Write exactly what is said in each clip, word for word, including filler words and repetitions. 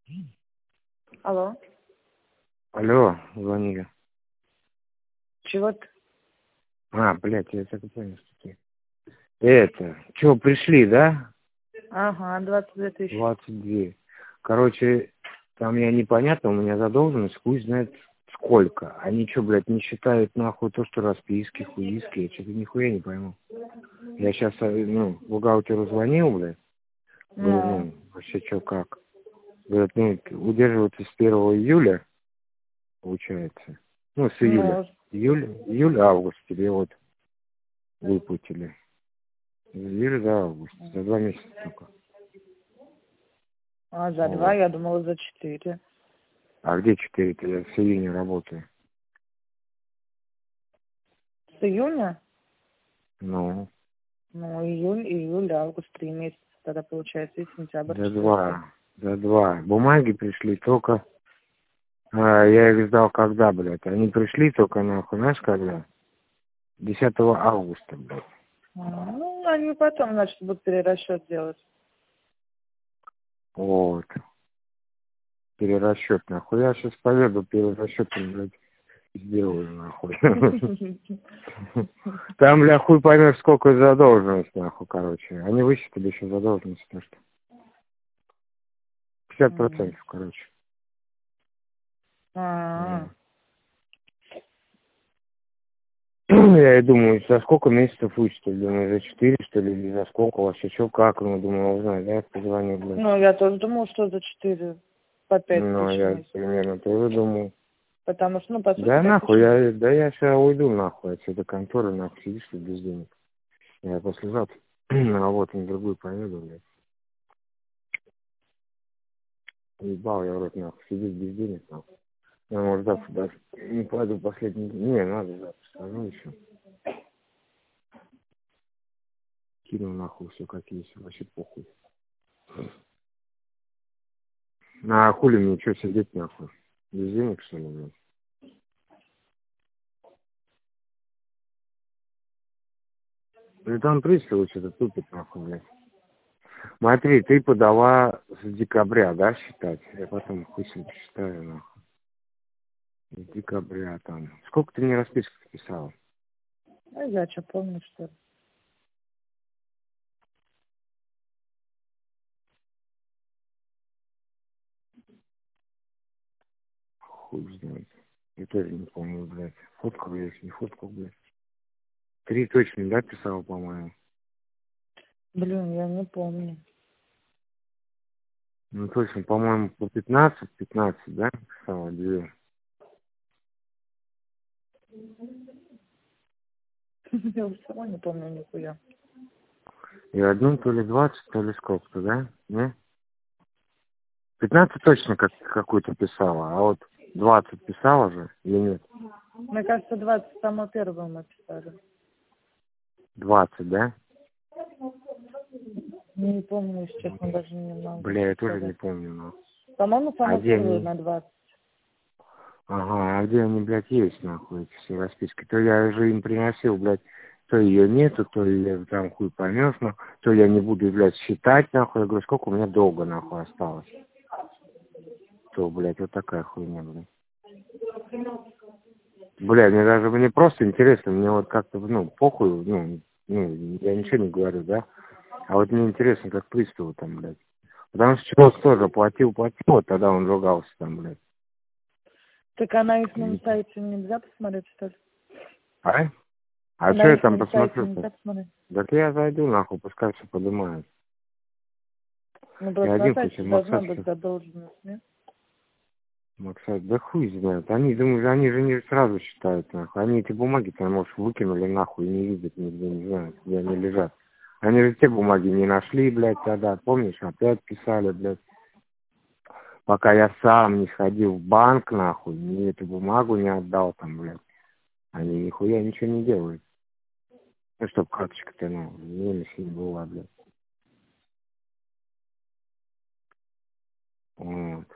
Алло. Алло, звонили. Чего ты? А, блядь, я так и понял, что ты. Это, чё, пришли, да? Ага, двадцать две тысячи. двадцать две. Короче, там я непонятно, у меня задолженность, хуй знает сколько. Они что, блядь, не считают нахуй то, что расписки, хуиски, я что-то нихуя не пойму. Я сейчас, ну, бухгалтеру звонил, блядь. Говорю, Ну, ну, вообще что, как? Говорят, ну, удерживаться с первого июля, получается. Ну, с июля. ну, Июль, июль, август тебе вот выплатили. С июля до августа. За два месяца только. а за два, Вот. я думала за четыре. А где четыре-то? Я с июня работаю. С июня? Ну, Ну, июль, июль, август, три месяца. Тогда получается и сентябрь, за четвертый. два. За два. Бумаги пришли только... А, я их сдал когда, блядь? Они пришли только, нахуй, знаешь, когда? десятого августа, блядь. А, ну, они потом, значит, будут перерасчет делать. Вот. Перерасчет, нахуй. Я сейчас поеду перерасчетом, блядь, сделаю, нахуй. Там, бля, хуй поймешь, сколько задолженность, нахуй, короче. Они высчитали еще задолженность, потому что пятьдесят процентов, короче. А, Я и думаю, за сколько месяцев вычислили? Думаю, за четыре, что ли, или за сколько вообще, что, как, ну, думаю, узнать, да, позвоню, блядь. ну, я тоже думала, что за четыре, по пять Ну, тысяч в я месяц. примерно тоже думаю. Потому что, ну, по сути, Да пять нахуй, тысяч. я, да я сейчас уйду нахуй отсюда конторы, нахуй, сидишь тут без денег. Я послезавтра на работу на другую поеду, блядь. Ебал я в рот, нахуй, сидеть без денег, нахуй. Я, может, завтра даже не пойду последний день. Не, надо завтра, скажу еще. Кину нахуй все как есть, вообще похуй. На хули мне что сидеть, нахуй? Без денег, что ли, блядь? Ну там приставы что-то тупит, нахуй, блядь. Смотри, ты подала с декабря, да, считать? Я потом хуй себе посчитаю, нахуй. С декабря там. Сколько ты мне расписок писала? А я что, помню, что ли? Хуй знает. Я тоже не помню, блядь. Фотку, блядь, не фотку, блядь. Три точно, да, писала, по-моему? Блин, я не помню. Ну, точно, по-моему, по пятнадцать, пятнадцать, да, писала, две. Я все равно не помню нихуя. И одну то ли двадцать, то ли сколько-то, да? Не? пятнадцать точно как, какую-то писала, а вот двадцать писала же или нет? Мне кажется, двадцать самого первого мы писали. двадцать, да? Не помню, если честно, даже не могу Бля, я тоже не сказать. помню, но... По-моему, А самую где первую они? на двадцать. Ага, а где они, блядь, есть, нахуй, эти все расписки? То я же им приносил, блядь, то ее нету, то ее там хуй поймешь, но то я не буду, блядь, считать, нахуй. Я говорю, сколько у меня долго, нахуй, осталось. То, блядь, вот такая хуйня, блядь. Бля, мне даже, мне просто интересно, мне вот как-то, ну, похуй, ну, ну, я ничего не говорю, да? А вот мне интересно, как приставу там, блядь. Потому что Чего тоже платил, платил, вот тогда он ругался там, блядь. Так а на их сайте нельзя посмотреть, что ли? А? А что На я их там сайте посмотрю-то? нельзя посмотреть. Так я зайду, нахуй, пускай все поднимают. Ну, Я просто на один хоть сайте и должна Максат, быть задолженность, нет? Максат, да хуй знает. Они, думаю, они же не сразу считают, нахуй. Они эти бумаги там, может, выкинули нахуй и не видят нигде, не знаю, где они лежат. Они же те бумаги не нашли, блядь, тогда, помнишь, опять писали, блядь. Пока я сам не сходил в банк, нахуй, ни эту бумагу не отдал там, блядь. Они нихуя ничего не делают. Ну, чтоб карточка-то, ну, не не была, блядь. Вот.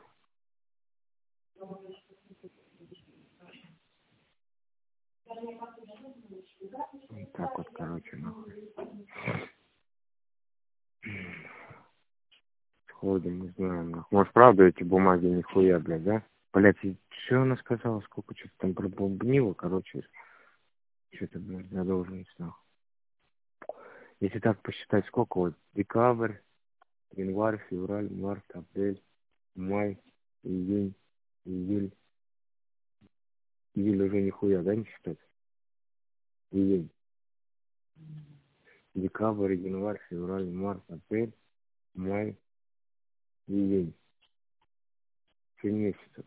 Вот так вот, короче, нахуй. ходим, не знаю, нахуй. Может, правда эти бумаги нихуя, блядь, да? Блядь, и что она сказала, сколько что-то там пробубнила, короче, что-то, блядь, задолженность, нахуй. Если так посчитать, сколько вот, декабрь, январь, февраль, март, апрель, май, июнь, июль, июль уже нихуя, да, не считать? Июнь, декабрь, январь, февраль, март, апрель, май, июнь. Семь месяцев.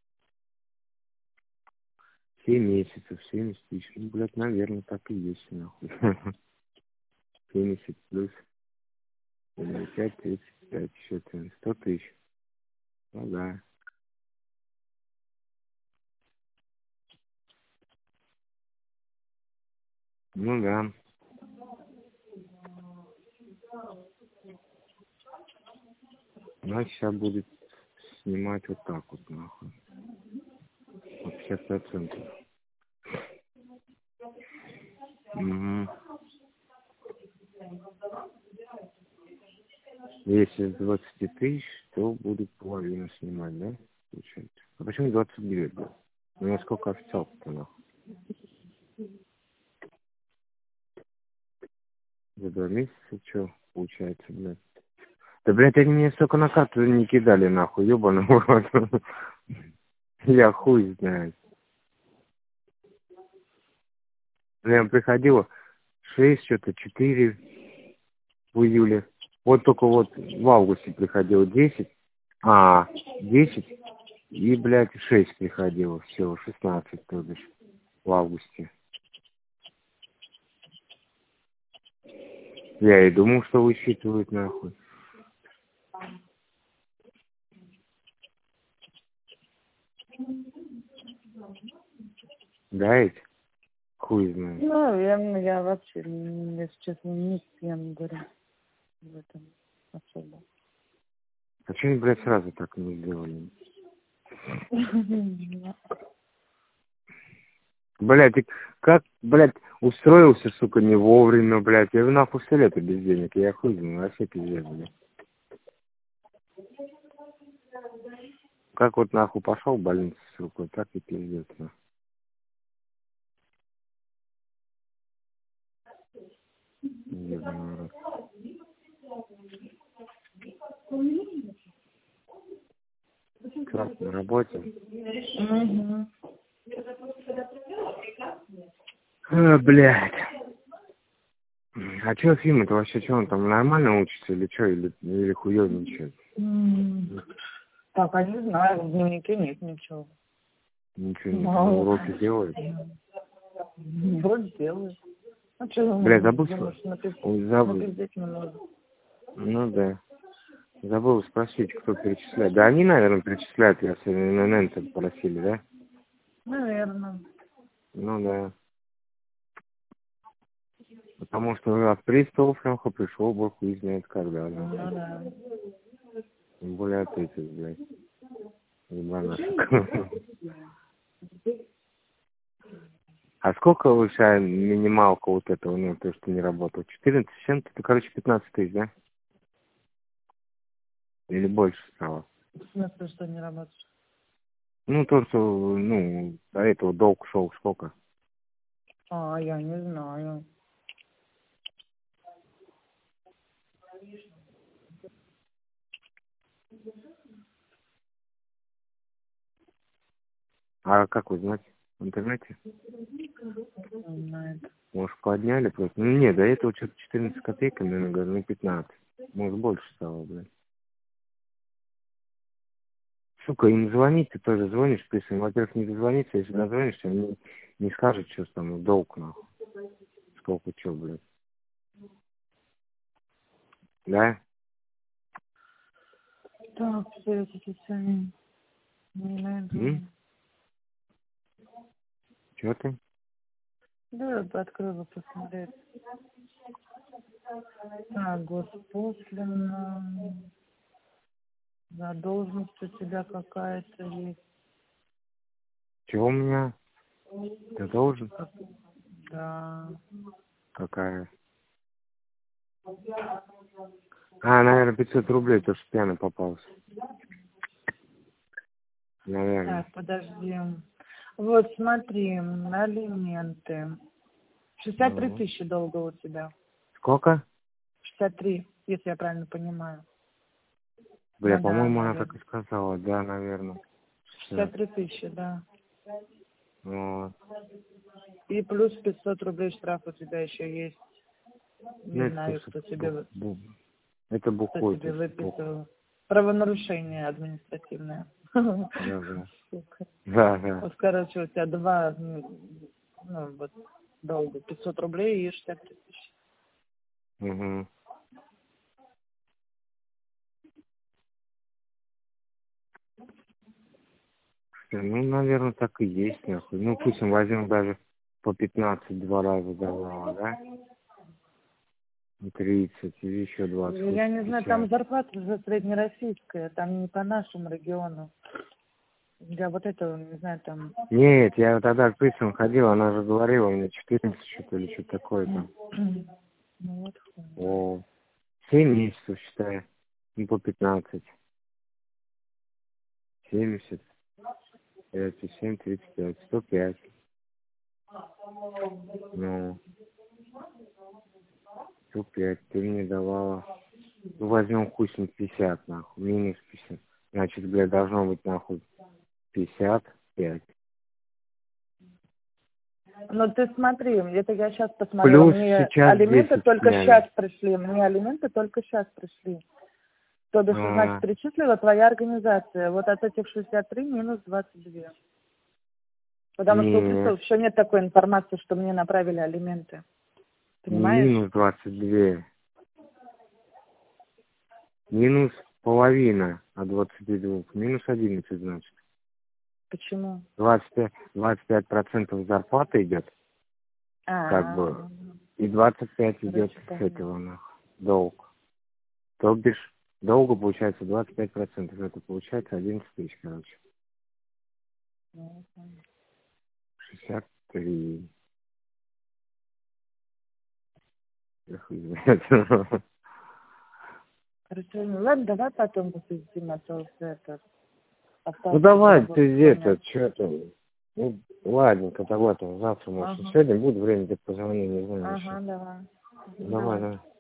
Семь месяцев, семьдесят тысяч. Ну, блядь, наверное, так и есть, нахуй. семьдесят плюс пять, тридцать пять, еще сто тысяч. Ну да. Ну да. Значит, сейчас будет снимать вот так вот, нахуй. Вот пятьдесят процентов. Угу. Если с двадцати тысяч, то будет половину снимать, да? Получается. А почему двадцать девять, да? У меня сколько официалов-то, нахуй? За два месяца, что получается, блядь? Да, блядь, они мне столько на карту не кидали, нахуй, ёбаный в рот. Я хуй знаю. Прям приходило шесть, что-то четыре в июле. Вот только вот в августе приходило десять. А, десять и, блядь, шесть приходило. Все, шестнадцать, то бишь, в августе. Я и думал, что высчитывают, нахуй. Да, ведь? Хуй знает. Ну, я, я вообще, если честно, не с кем говорю в этом особо. А что они, блядь, сразу так не сделали? Блядь, ты как, блядь, устроился, сука, не вовремя, блядь. Я нахуй все лето без денег, я хуй знаю, вообще пиздец, блядь. Как вот нахуй пошел в больницу с рукой, так и пиздец, нахуй. Ебаный рот. Как на работе? Угу. А, блядь. А чё Фима-то вообще, что он там нормально учится или что, или, или хуёвничает? М. Так, а не знаю, в дневнике нет ничего. Ничего не на Мало. уроки делает? Вроде делает. А что, Бля, забыл, думаешь, что... напи- Ой, забыл. напиздеть не можно? Ну да. Забыл спросить, кто перечисляет. Да они, наверное, перечисляют, если на эн эн эн просили, да? Наверное. Ну да. Потому что от приставов Леха пришел, бог хуй знает когда, да. Ну да. Тем более от этих, блядь. Ебанашек. А сколько у тебя минималка вот этого, ну, то, что не работало? четырнадцать с чем-то? Это, короче, пятнадцать тысяч, да? Или больше стало? В смысле, что не работаешь? Ну, то, что, ну, до этого долг шел сколько? А, я не знаю. А как узнать? В интернете? Не знаю. Может, подняли просто? Ну, нет, до этого что-то четырнадцать копеек, наверное, говорю, ну, пятнадцать. Может, больше стало, блядь. Сука, им звонить, ты тоже звонишь, писаем. Во-первых, не дозвониться, если дозвонишься, они не скажут, что там долг, нахуй. Сколько, что, блядь. Да? Так, все эти сами. Не найду. М? Чё ты? Да, я бы открыла посмотреть. Так, госпошлина. Задолженность у тебя какая-то есть. Чего у меня? Ты должен? Да. Какая? А, наверное, пятьсот рублей, то, что пьяный попался. Наверное. Так, подожди. Вот, смотри, алименты. шестьдесят три Ну. тысячи долга у тебя. Сколько? шестьдесят три, если я правильно понимаю. Бля, Ну, да, по-моему, она наверное. так и сказала. Да, наверное. шестьдесят три тысячи, да. Вот. И плюс пятьсот рублей штраф у тебя еще есть. Ну, Не это знаю, просто кто тебе, бу- вы- бу- это кто бухой. тебе То есть бухой. выписал. Правонарушение административное. Да, да. Сука. Да, да. Вот, короче, у тебя два, ну, вот, долга. пятьсот рублей и шестьдесят три тысячи. Угу. Ну, наверное, так и есть, нахуй. Ну, пусть мы возьмем даже по пятнадцать два раза давала, да? И тридцать, и еще двадцать, Ну, я не знаю, там пятьдесят. зарплата уже среднероссийская, там не по нашему региону. Я вот это, не знаю, там... Нет, я тогда к Присам ходил, она же говорила мне четырнадцать что-то или что-то такое там. Ну вот. хуй. О, семь месяцев, считаю. Ну, по пятнадцать. семьдесят. пять и семь, тридцать пять. сто пять. Ну, сто пять. Ты мне давала. Ну, возьмем хуй с ним пятьдесят, нахуй. Минус пятьдесят. Значит, блядь, должно быть, нахуй, пятьдесят пять. Ну ты смотри, это я сейчас посмотрела, Плюс мне сейчас алименты десять только сняли. сейчас пришли, мне алименты только сейчас пришли. То бишь, значит, А, перечислила твоя организация. Вот от этих шестьдесят три минус двадцать два. Потому что у не, Присов еще нет такой информации, что мне направили алименты. не Понимаешь? минус двадцать два. Минус половина от двадцати двух. Минус одиннадцать, значит. Почему? двадцать пять, двадцать пять процентов зарплаты идет, как А, бы, и двадцать пять идет короче, с понятно. этого, нахуй, долг. То бишь, долга получается двадцать пять процентов. Это получается одиннадцать тысяч, короче. Ну, понятно. шестьдесят три. Я хуй знает. Короче, ну ладно, давай потом посидим, а то все это осталось. Ну давай, работать, ты где-то, понятно. что там. Ну, ладненько, давай там завтра, может, Ага, сегодня будет время, ты позвони, не знаю, ага, еще. давай. Давай, давай.